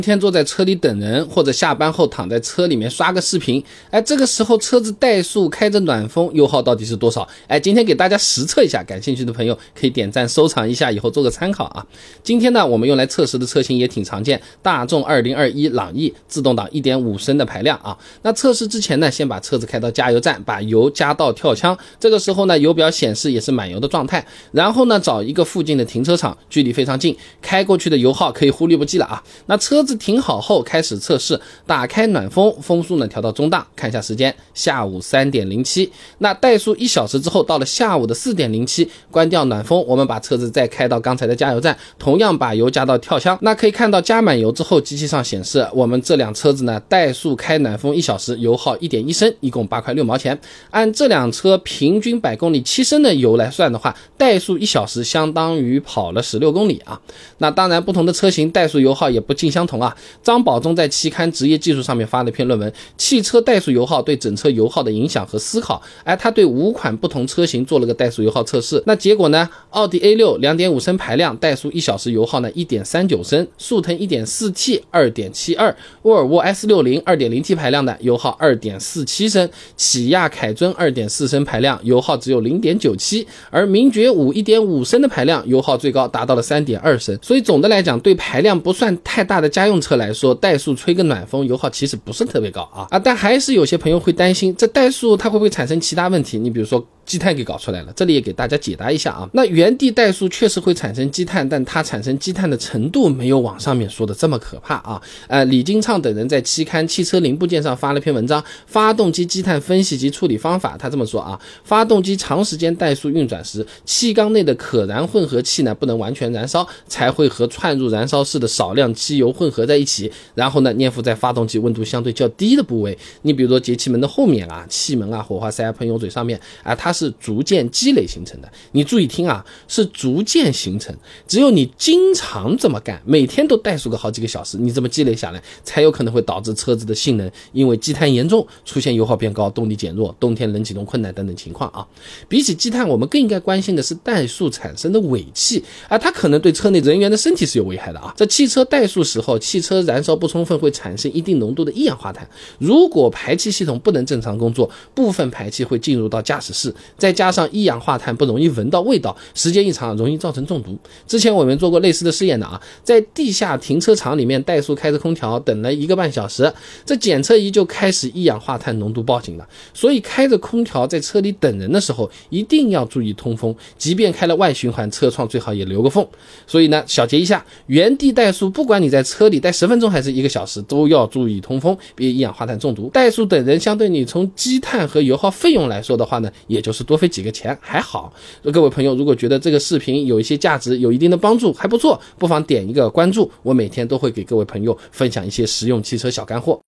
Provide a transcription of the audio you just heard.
今天坐在车里等人，或者下班后躺在车里面刷个视频，这个时候车子怠速开着暖风，油耗到底是多少？今天给大家实测一下，感兴趣的朋友可以点赞收藏一下，以后做个参考啊。今天呢，我们用来测试的车型也挺常见，大众2021朗逸自动挡 1.5 升的排量啊。那测试之前呢，先把车子开到加油站，把油加到跳枪，这个时候呢，油表显示也是满油的状态，然后呢，找一个附近的停车场，距离非常近，开过去的油耗可以忽略不计了啊。那车子停好后开始测试，打开暖风，风速呢调到中档，看一下时间，下午3.07。那怠速1小时之后，到了下午的4.07，关掉暖风，我们把车子再开到刚才的加油站，同样把油加到跳枪。那可以看到加满油之后，机器上显示我们这辆车子呢，怠速开暖风1小时，油耗1.1升，一共8块6毛钱。按这辆车平均100公里7升的油来算的话，怠速1小时相当于跑了16公里啊。那当然不同的车型怠速油耗也不尽相同啊。张宝忠在期刊职业技术上面发了一篇论文，汽车怠速油耗对整车油耗的影响和思考，他对5款不同车型做了个怠速油耗测试。那结果呢，奥迪 A6 2.5 升排量，怠速1小时油耗呢 1.39 升，速腾 1.4T 2.72， 沃尔沃 S60 2.0T 排量的油耗 2.47 升，起亚凯尊 2.4 升排量，油耗只有 0.97， 而名爵5 1.5 升的排量，油耗最高达到了 3.2 升。所以总的来讲，对排量不算太大的家用车来说，怠速吹个暖风，油耗其实不是特别高啊。但还是有些朋友会担心，这怠速它会不会产生其他问题？你比如说积碳给搞出来了，这里也给大家解答一下啊。那原地怠速确实会产生积碳，但它产生积碳的程度没有网上面说的这么可怕啊。李金畅等人在期刊汽车零部件上发了篇文章，发动机积碳分析及处理方法。他这么说啊，发动机长时间怠速运转时，气缸内的可燃混合气呢不能完全燃烧，才会和窜入燃烧室的少量汽油混合在一起，然后呢粘附在发动机温度相对较低的部位。你比如说节气门的后面啊、气门啊、火花塞啊、喷油嘴上面它是逐渐积累形成的。你注意听啊，是逐渐形成，只有你经常这么干，每天都怠速个好几个小时，你这么积累下来，才有可能会导致车子的性能因为积碳严重，出现油耗变高、动力减弱、冬天冷启动困难等等情况啊。比起积碳，我们更应该关心的是怠速产生的尾气它可能对车内人员的身体是有危害的啊。在汽车怠速时候，汽车燃烧不充分会产生一定浓度的一氧化碳，如果排气系统不能正常工作，部分排气会进入到驾驶室，再加上一氧化碳不容易闻到味道，时间一长容易造成中毒。之前我们做过类似的试验的啊，在地下停车场里面怠速开着空调等了1个半小时，这检测仪就开始一氧化碳浓度报警了。所以开着空调在车里等人的时候一定要注意通风，即便开了外循环，车窗最好也留个缝。所以呢，小结一下，原地怠速不管你在车里待10分钟还是1个小时，都要注意通风，别一氧化碳中毒。怠速等人相对你从积碳和油耗费用来说的话呢，也就是多费几个钱，还好。各位朋友如果觉得这个视频有一些价值，有一定的帮助，还不错，不妨点一个关注，我每天都会给各位朋友分享一些实用汽车小干货。